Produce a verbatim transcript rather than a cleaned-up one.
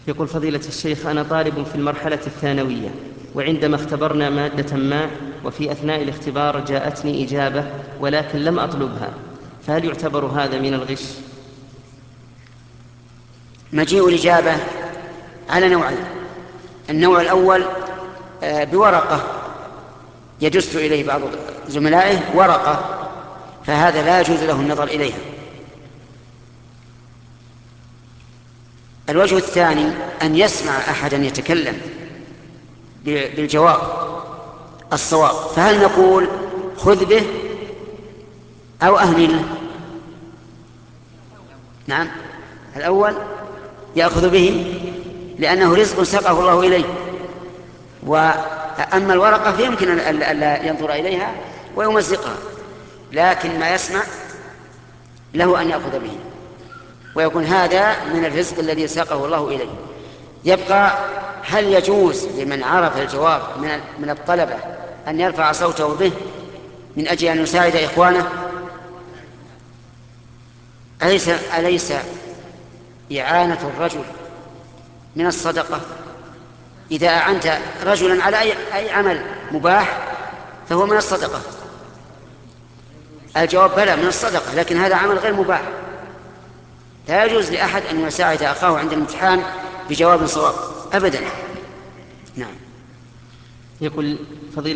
يقول فضيلة الشيخ: أنا طالب في المرحلة الثانوية، وعندما اختبرنا مادة ما وفي أثناء الاختبار جاءتني إجابة ولكن لم أطلبها، فهل يعتبر هذا من الغش؟ مجيء الإجابة على نوعين: النوع الأول بورقة يدس إليه بعض زملائه ورقة، فهذا لا يجوز له النظر إليها. الوجه الثاني أن يسمع أحدا يتكلم بالجواب الصواب، فهل نقول خذ به أو أهمله؟ نعم، الأول يأخذ به لأنه رزق ساقه الله إليه، وأما الورقة فيمكن أن لا ينظر إليها ويمزقها، لكن ما يسمع له أن يأخذ به، ويكون هذا من الرزق الذي ساقه الله إليه. يبقى هل يجوز لمن عرف الجواب من الطلبة أن يرفع صوته به من أجل أن يساعد إخوانه؟ أليس, أليس إعانة الرجل من الصدقة؟ إذا أعنت رجلا على أي, أي عمل مباح فهو من الصدقة. الجواب بلى من الصدقة، لكن هذا عمل غير مباح، لا يجوز لأحد أن يساعد أخاه عند الامتحان بجواب صواب أبدا. نعم. يقول فضيلة